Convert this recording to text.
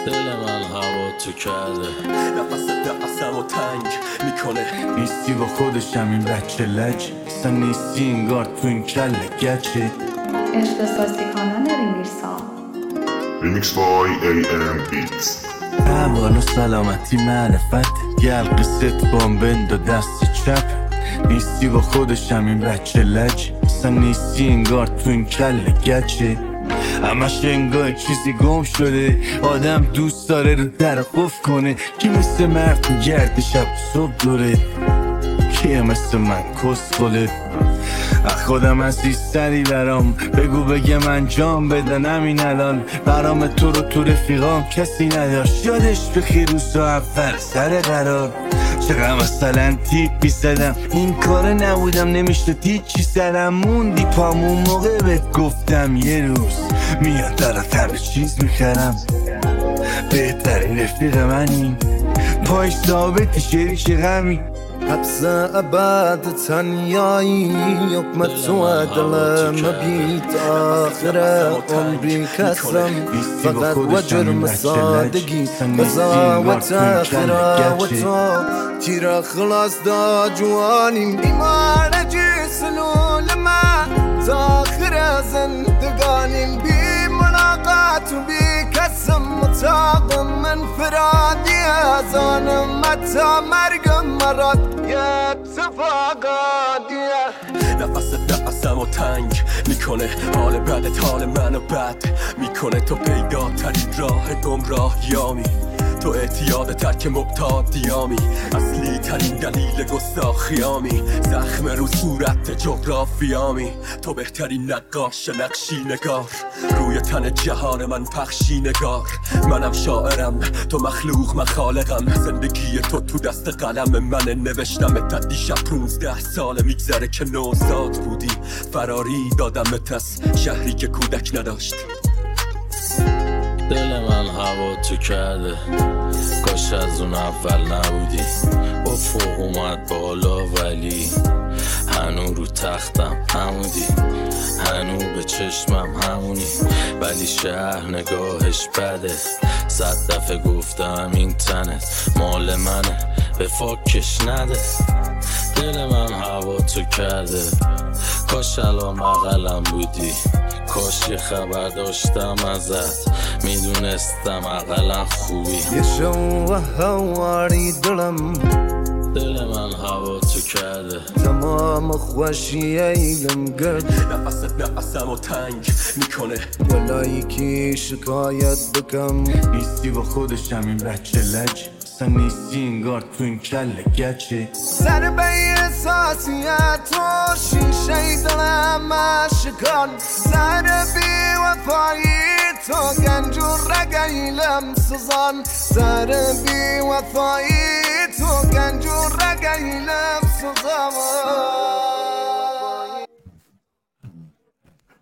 دل من هوا تو کرده، نفسم و تنگ میکنه. نیستی با خودشم این بچه لج، اصلا نیستی انگار تو این کله گچه. اختصاصی کانال ریمیرسا Remix by AM Beats. احوال و سلامتی معرفت، گل قصت بام بند و دست چپ. نیستی با خودشم این بچه لج، اصلا نیستی انگار تو این کله گچه. همش انگار چیزی گم شده، آدم دوست داره رو در قفل کنه. کی مثل مرد گرد شب صبح دوره، کیه مثل من کس خله. خودم عزیزتری برام بگو بگه من جام بدن همین الان. برام تو رو تو رفیقام کسی نداشت، یادش بخیر روزا اول سر قرار. چقدر مثلا تیپی زدم این کار نبودم، نمیشت هیچی سرم موندی پامون موقع بهت گفتم یه روز میاد برات همه چیز میخرم. بهترین رفیق منی، پایش ثابتی شریک غمی. حبس ابد تنیایی حکمت تو دلم مبید آخر عمری کسم. فقط و جرم سادگی قضاوت اخیره و تو تیر خلاص دا جوانیم. ایمان جسنول ما تاخر زندگانیم، بی ملاقات و بی کسم متاقم من فرادی ازانم متا مرگم مراد یه اتفاقاتیه. نفسم و تنگ میکنه، حال بدت حال منو بد میکنه. تو پیداترین راه گمراهیامی، تو اعتیاد ترک مبتادیامی، اصلی ترین دلیل گستاخیامی، زخم رو صورت جغرافیامی. تو بهترین نقاش نقشی نگار، روی تن جهان من پخشی نگار. منم شاعرم تو مخلوق من خالقم، زندگی تو دست قلم من نوشتم. تا دیشب 15 ساله میگذره که نوزاد بودی، فراری دادمت از شهری که کودک نداشت. دل من هوا تو کرده، کاش از اون اول نبودی. افق اومد بالا ولی هنو رو تختم همودی، هنو به چشمم همونی. ولی شهر نگاهش بده، 100 دفعه گفتم این تنت مال منه، به فاکش نده. دل من هوا تو کرده، کاش الان بغلم بودی. کاش یه خبر داشتم ازت، میدونستم اقلا خوبی. یه شو هواری دلم، دل من هوا تو کرده، تمام خوشی ایلم گرد. نفسم و تنگ میکنه، ولایی که شکایت بکم. نیستی با خودشم این بچه لج، اصلا نیستی انگار تو این کله گچه. سر به احساسیت تو شیشه دلم اشکان، سر بی وفایی تو گنج و رگیلم سزان. سر بی وفایی تو